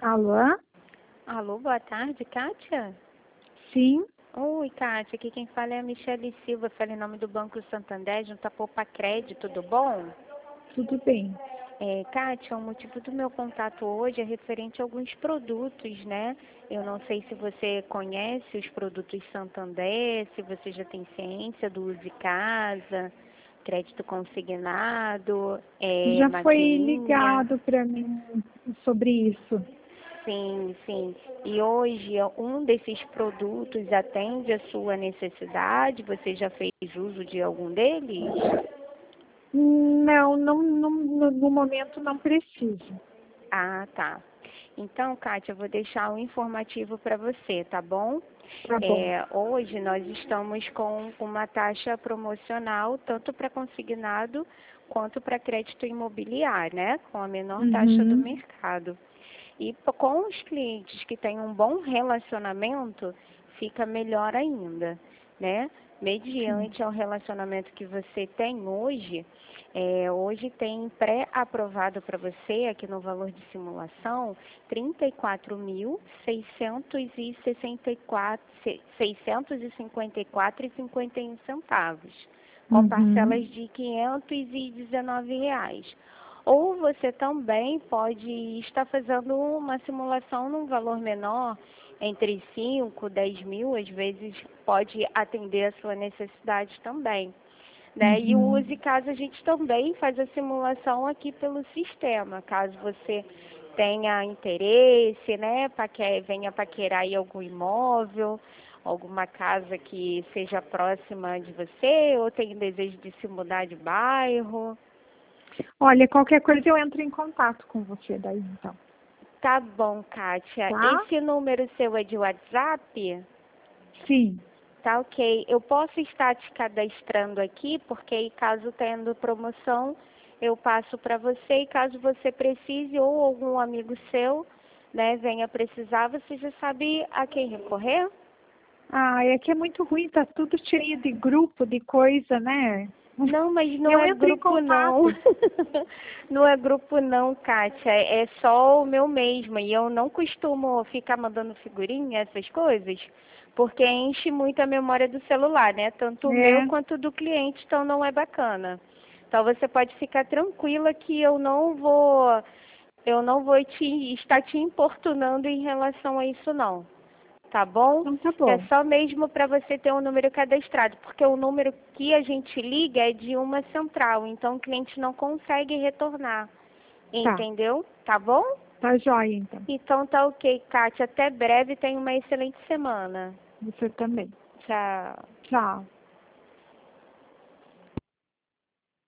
Alô? Alô, boa tarde, Kátia? Sim, Oi, Kátia, aqui quem fala é a Michele Silva, fala em nome do Banco Santander, junto a Poupa Crédito, tudo bom? tudo bem. Kátia, o motivo do meu contato hoje é referente a alguns produtos, né? Eu não sei se você conhece os produtos Santander, se você já tem ciência do uso de casa, crédito consignado, Já foi maquininha. ligado para mim sobre isso. Sim, sim. E hoje um desses produtos atende a sua necessidade? Você já fez uso de algum deles? No momento não preciso. Ah, tá. Então, Kátia, eu vou deixar um informativo para você, tá bom? Tá bom. Hoje nós estamos com uma taxa promocional tanto para consignado quanto para crédito imobiliário, né? Com a menor taxa do Uhum. mercado. E com os clientes que têm um bom relacionamento, fica melhor ainda, né? Sim. Mediante ao relacionamento que você tem hoje, hoje tem pré-aprovado para você, aqui no valor de simulação, R$ 34.654,51 com Uhum. parcelas de R$ 519 reais. Ou você também pode estar fazendo uma simulação num valor menor, entre 5, 10 mil, às vezes pode atender a sua necessidade também. Né? E o Uhum. Use Casa a gente também faz a simulação aqui pelo sistema, caso você tenha interesse, né, venha paquerar aí algum imóvel, alguma casa que seja próxima de você, ou tem desejo de se mudar de bairro. Olha, qualquer coisa eu entro em contato com você daí então, Tá bom, Kátia. tá? Esse número seu é de WhatsApp? Sim. Tá ok. Eu posso estar te cadastrando aqui, porque aí caso tendo promoção, eu passo para você e caso você precise ou algum amigo seu, né, venha precisar, você já sabe a quem recorrer? Ah, é que é muito ruim, tá tudo cheio de grupo, de coisa, né? Não, mas não Eu é entro em grupo não. contato. Não é grupo não, Kátia. É só o meu mesmo. E eu não costumo ficar mandando figurinha, essas coisas, porque enche muito a memória do celular, né? Tanto o meu É, quanto do cliente, então não é bacana. Então você pode ficar tranquila que eu não vou estar te importunando em relação a isso não. Tá bom? então tá É bom. só mesmo para você ter um número cadastrado, porque o número que a gente liga é de uma central, então o cliente não consegue retornar, Tá, entendeu? Tá bom? tá jóia então. Então tá ok, Kátia. Até breve. Tenha uma excelente semana. Você também. Tchau. Tchau.